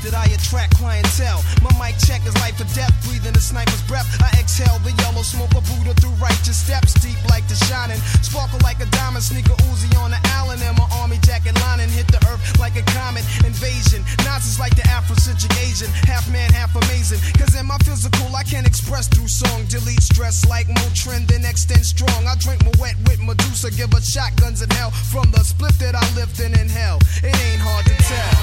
gifted, I attract clientele. My mic check is life or death, breathing a sniper's breath. I exhale the yellow smoke of Buddha through righteous steps, deep like the shining, sparkle like a diamond, sneaker Uzi on the island, and my army jacket lining hit the earth like a comet invasion. Nazis like the Afrocentric Asian, half man, half amazing. Cause in my physical, I can express through song, delete stress like Motrin, then extend strong. I drink my wet with Medusa, give her shotguns in hell from the split that I lived in hell. It ain't hard to tell.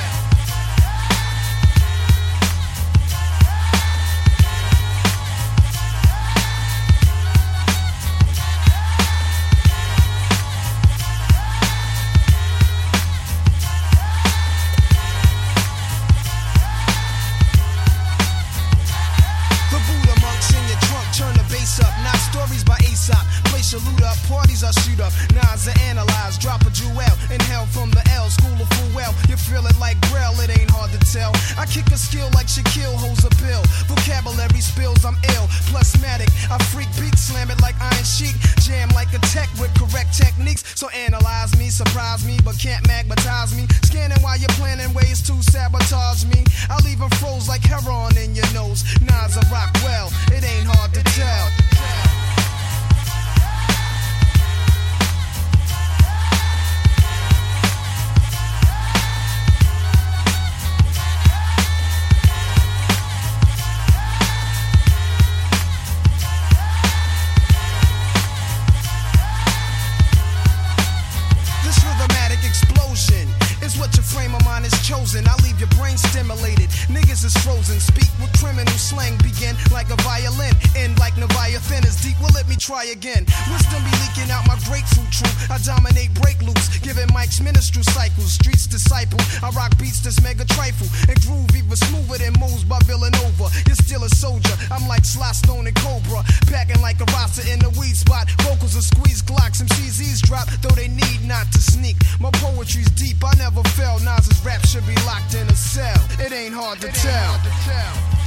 Salute up, parties I shoot up, Nas I analyze, drop a jewel, inhale from the L, school of full well, you feel it like Braille, it ain't hard to tell. I kick a skill like Shaquille holds a pill, vocabulary spills, I'm ill, plusmatic, I freak beat, slam it like Iron Sheik, jam like a tech with correct techniques, so analyze me, surprise me, but can't magnetize me, scanning while you're planning ways to sabotage me, I leave them froze like heroin in your nose, Nas I rock well, it ain't hard to tell. I leave your brain stimulated, niggas is frozen. Speak with criminal slang, begin like a violin, end like Leviathan is deep, well let me try again. Wisdom be leaking out my grapefruit true, I dominate break loose, giving mics ministry cycles, streets disciple, I rock beats that's mega trifle, and groove even smoother than moves by Villanova. You're still a soldier, I'm like Sly Stone and Cobra, packing like a roster in the weed spot, vocals are squeeze clocks, MCs eavesdrop, though they need not to sneak. My poetry's deep, I never fell, Nas's rap should be locked in a cell. It ain't hard to tell.